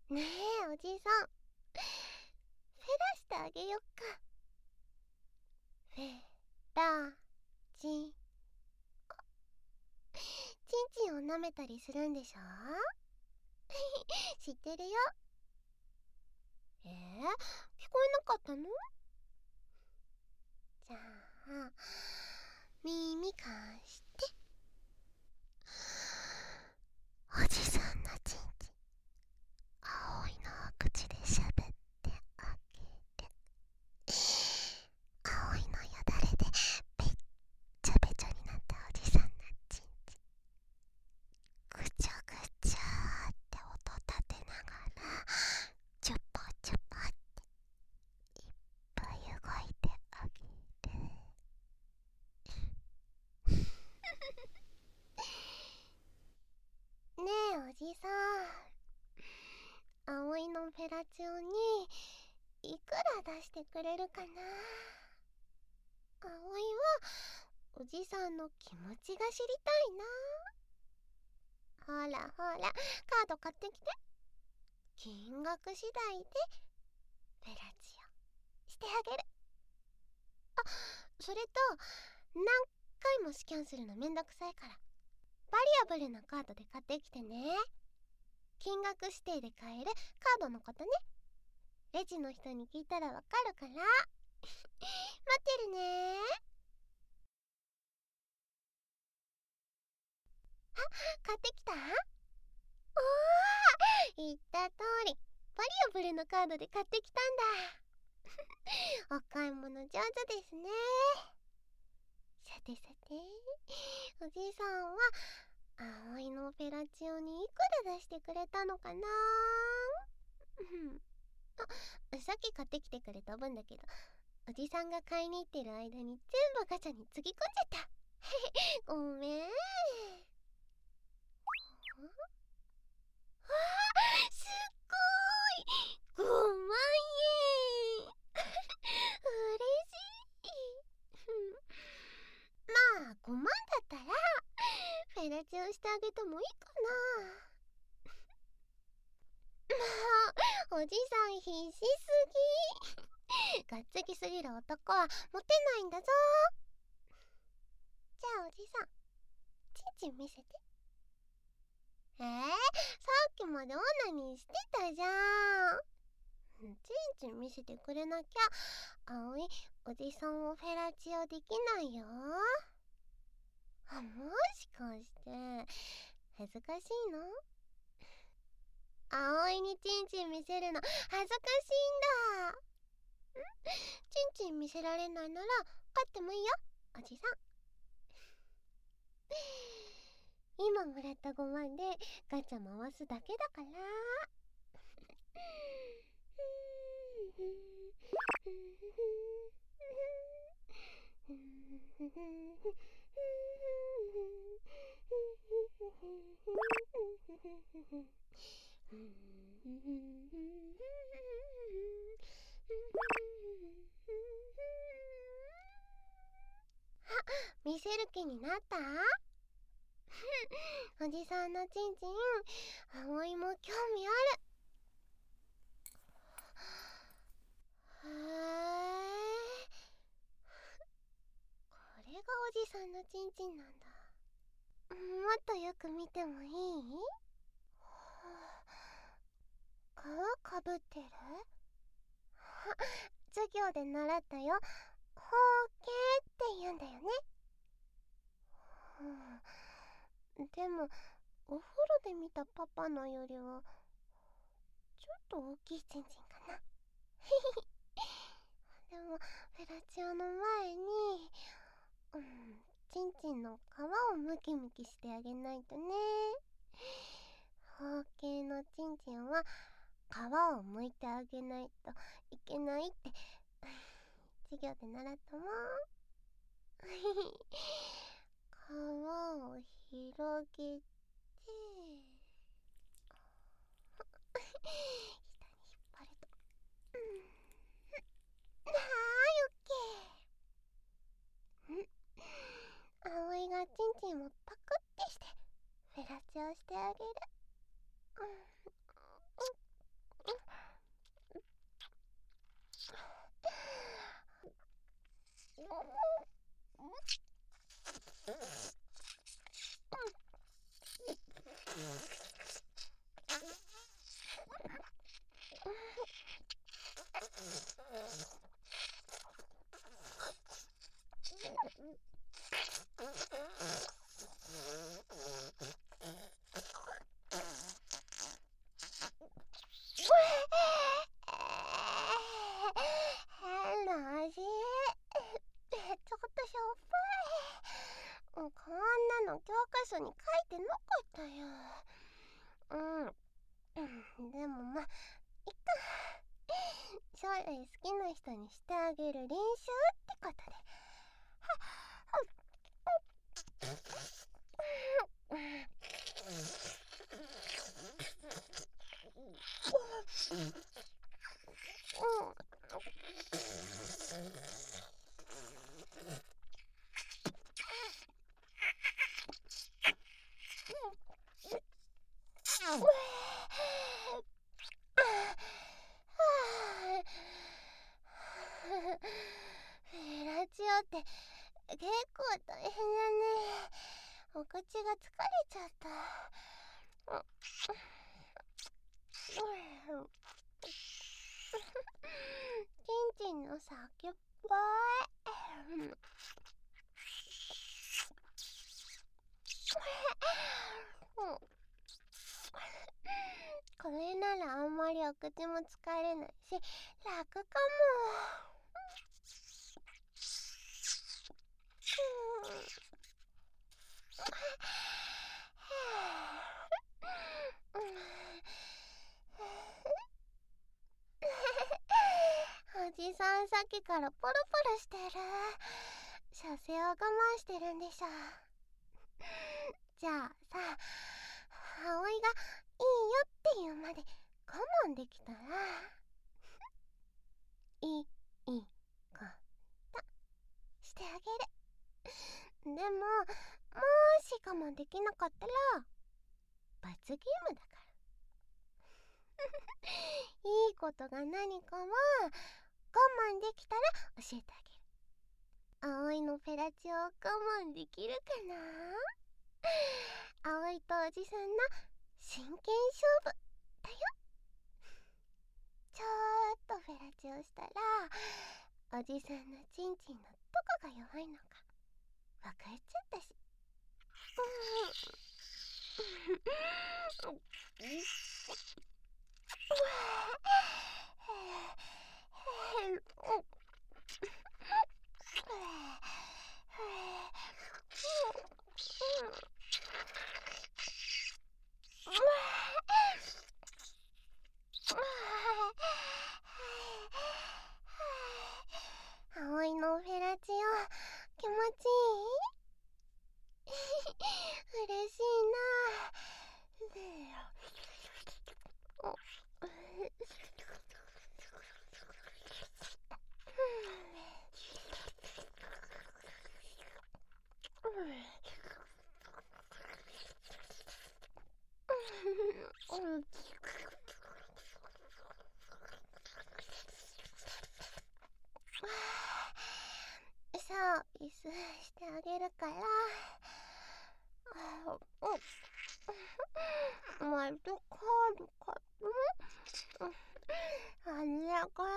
ねえ、おじさん。フェラしてあげよっか。フェラチン。チンチンを舐めたりするんでしょ？知ってるよ。聞こえなかったの？じゃあ、耳貸して。おじさんのチンチン、葵の口で喋ってあげる。葵のよだれでべっちゃべちゃになったおじさんのチンチン、ぐちゃぐちゃーって音立てながらチュパチュパっていっぱい動いてあげる。ねえ、おじさん、葵のフェラチオにいくら出してくれるかな？葵はおじさんの気持ちが知りたいな。ほらほら、カード買ってきて。金額次第でフェラチオしてあげる。あ、それと何回もスキャンするのめんどくさいから、バリアブルなカードで買ってきてね。金額指定で買えるカードのことね。レジの人に聞いたらわかるから。待ってるね。買ってきた？おー、言った通りバリアブルのカードで買ってきたんだ。お買い物上手ですね。さてさて、おじいさんは葵のフェラチオにいくら出してくれたのかな？さっき買ってきてくれた分だけど、おじさんが買いに行ってる間に全部ガチャにつぎ込んじゃった。ごめん。すっごーい、5万円。嬉しい。まあ5万だったらフェラチオしてあげてもいいかな。まあおじさん必死すぎ。がっつきすぎる男はモテないんだぞ。じゃあおじさん、チンチン見せて。さっきまでオナニーしてたじゃん。チンチン見せてくれなきゃ葵、おじさんをフェラチオできないよ。もしかして恥ずかしいの？葵にチンチン見せるの恥ずかしいんだ。チンチン見せられないなら帰ってもいいよ、おじさん。今もらった5万でガチャ回すだけだから。見せる気になった？おじさんのチンチン、葵も興味ある。へえ、これがおじさんのチンチンなんだ。もっとよく見てもいい？皮かぶってる？授業で習ったよ。ほうけって言うんだよね。でもお風呂で見たパパのよりはちょっと大きいチンチンかな。でもフェラチオの前に、チンチンの皮をムキムキしてあげないとね。包茎のチンチンは皮を剥いてあげないといけないって授業で習ったもん。皮を広げて下に引っ張ると、はーい、オッケー。葵がチンチンをパクってしてフェラチオしてあげる。 変な味。ちょっとしょっぱい。こんなの教科書に書いてなかったよ。でもまあ、いっか。将来好きな人にしてあげる練習ってことで。フェラチオって結構大変だね。お口が疲れちゃった。チンチンの先っぽい。これならあんまりお口も疲れないし楽かも。おじさんさっきからポロポロしてる。射精を我慢してるんでしょ。じゃあさ、葵がいいよって言うまで我慢できたらいいことしてあげる。でももし我慢できなかったら罰ゲームだからいいことが何かは我慢できたら教えてあげる。葵のフェラチオを我慢できるかな。葵とおじさんの真剣勝負だよ。ちょっとフェラチオしたらおじさんのチンチンのどこが弱いのか分かっちゃったし。葵のフェラチオ気持ちいい？嬉しいな。サービスしてあげるから。まるでカードかな。あれこれ。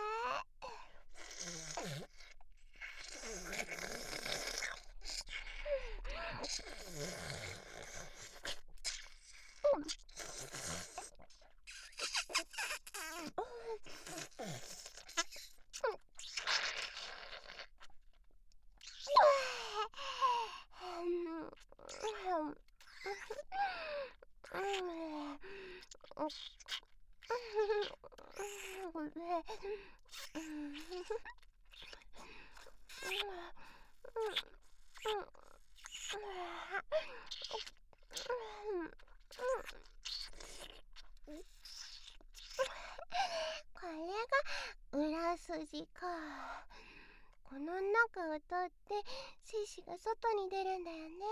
これが裏筋か。この中を通って精子が外に出るんだよね。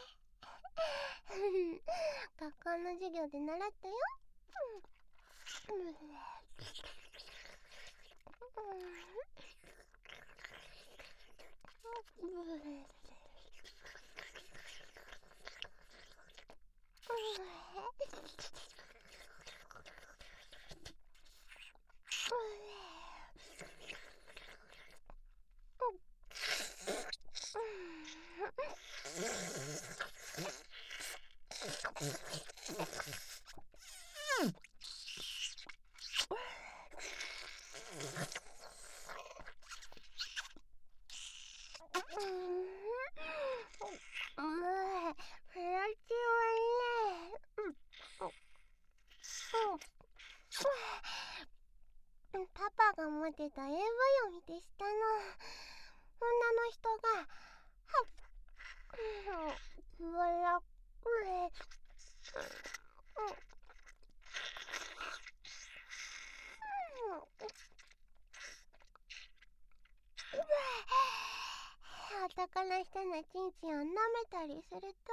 学校の授業で習ったよ。 パパが持ってた AV を見てしたの。女の人が笑っ男の人のチンチンを舐めたりすると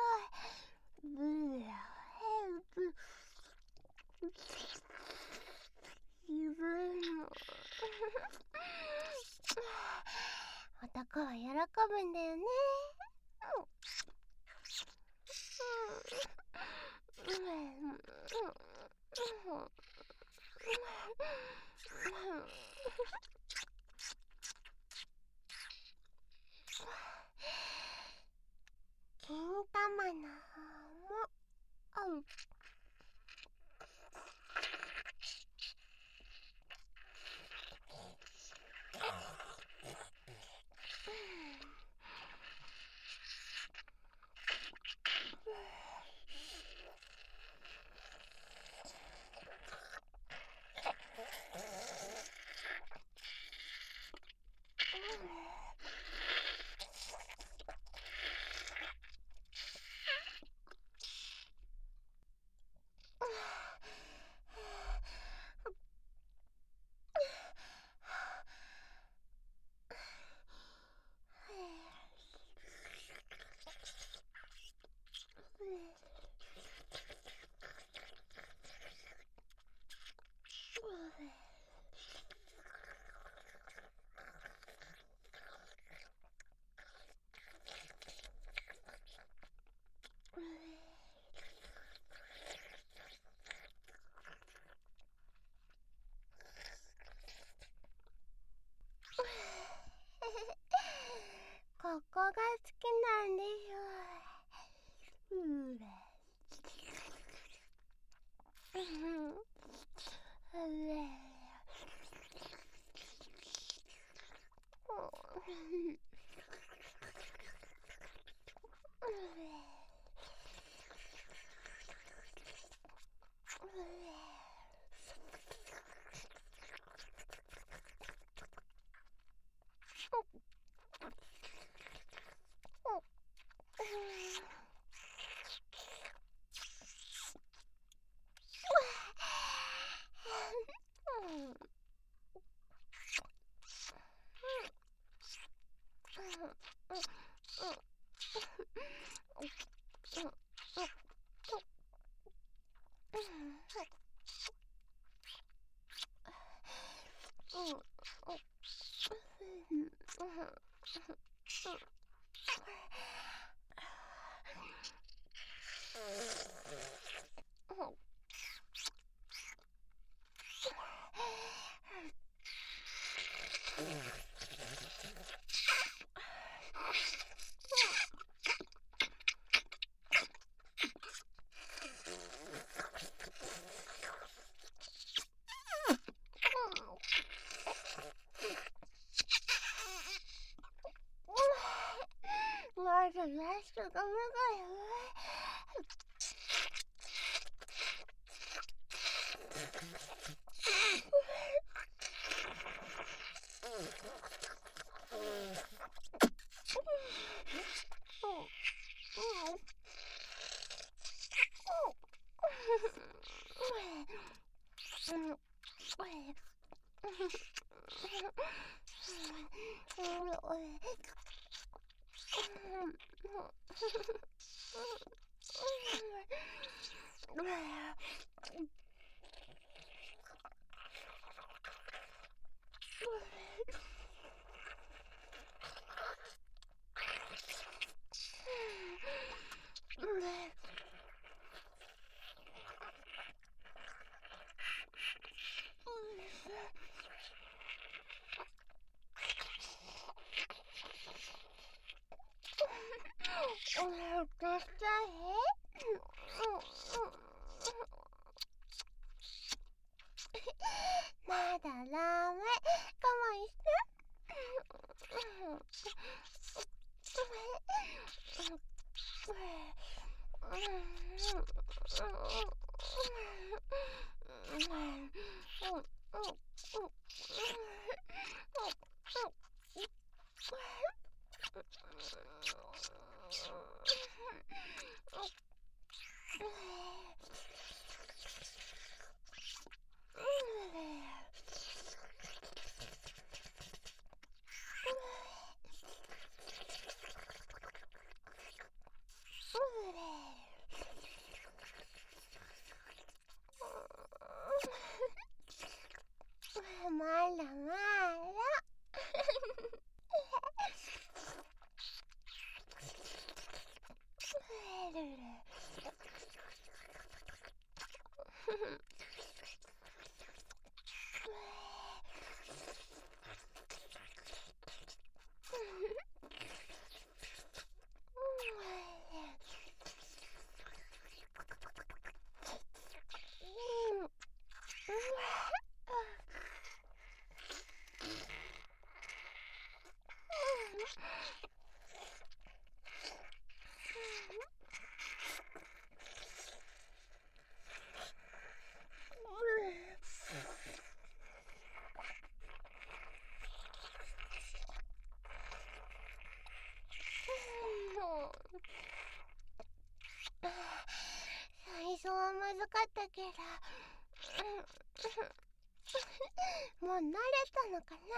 男は喜ぶんだよね。金玉の方もここが好きなんでしょ。まだラストが長いわ。まだダメ。我慢して。 最初はまずかったけど、もう慣れたのかな。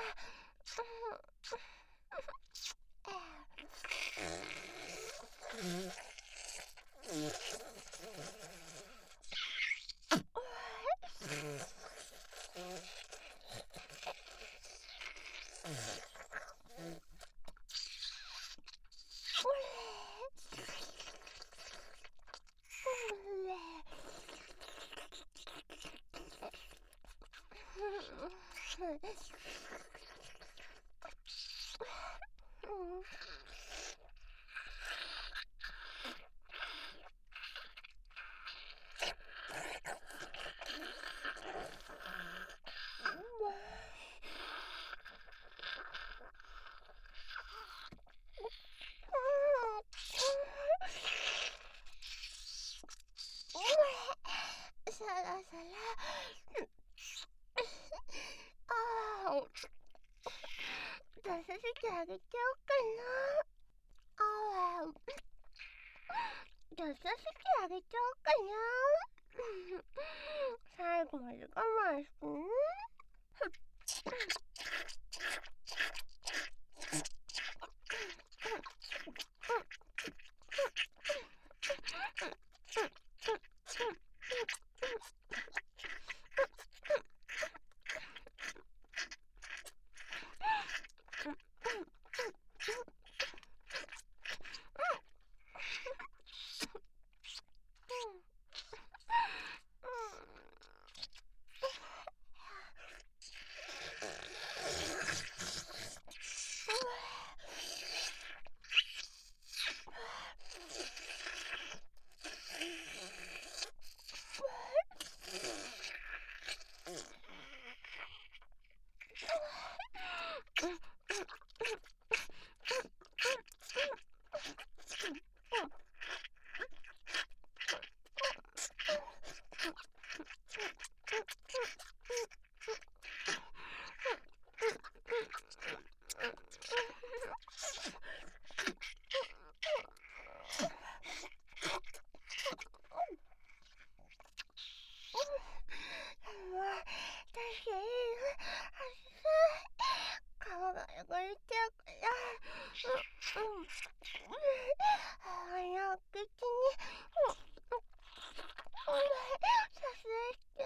さらさら出させてあげちゃおうかな。出させてあげちゃおうかな。最後まで我慢してね。顔が汚れちゃうから、早く口にさせて。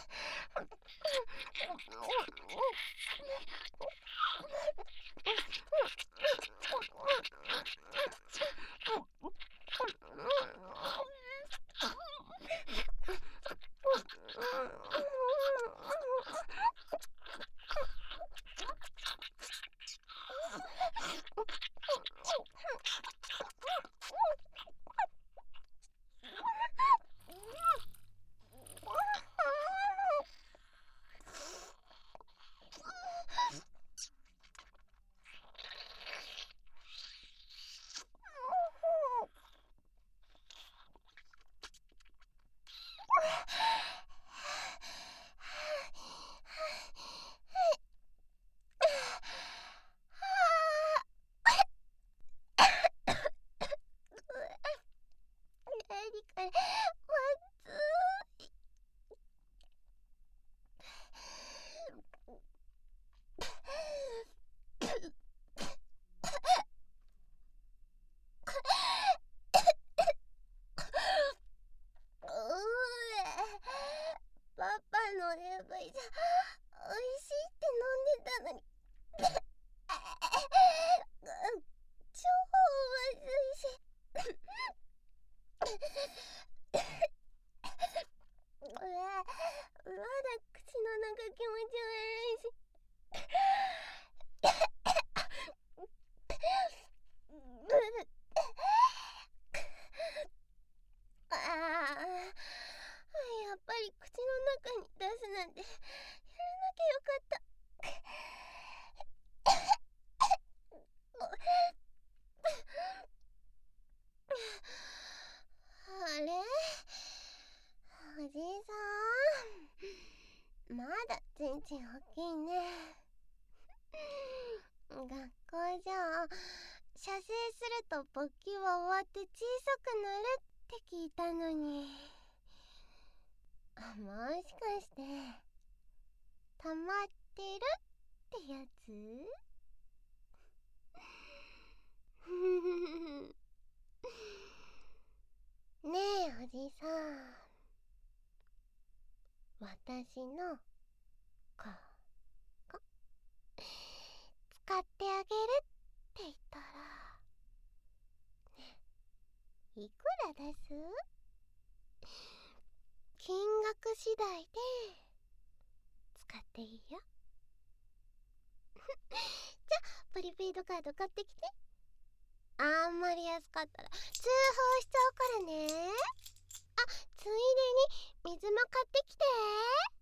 パパの AV じゃ美味しいって飲んでたのに超まずいしまだ口の中気持ち悪いしやっぱり口の中に出すなんてきゃよかった。あれ、おじいさん、まだちんちん大きいね。学校じゃ射精すると勃起は終わって小さくなるって聞いたのに。もしかして溜まってるってやつ？ねえおじさん、私のここ使ってあげるって言ったらね、いくら出す？金額次第で使っていいよ。じゃあプリペイドカード買ってきて。あんまり安かったら通報しちゃうからね。あ、ついでに水も買ってきて。